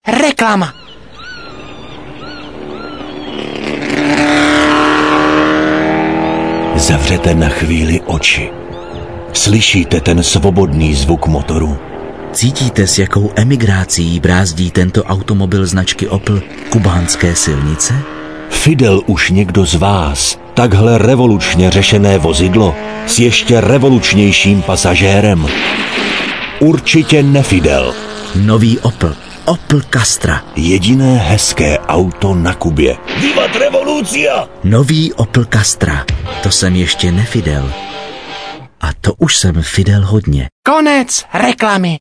reklama. Zavřete na chvíli oči. Slyšíte ten svobodný zvuk motoru? Cítíte, s jakou emigrácií brázdí tento automobil značky Opel kubánské silnice? Fidel už někdo z vás takhle revolučně řešené vozidlo s ještě revolučnějším pasažérem? Určitě ne Fidel. Nový Opel Castra. Jediné hezké auto na Kubě. Vivat revolucia! Nový Opel Castra. To jsem ještě ne Fidel. A to už jsem Fidel hodně. Konec reklamy.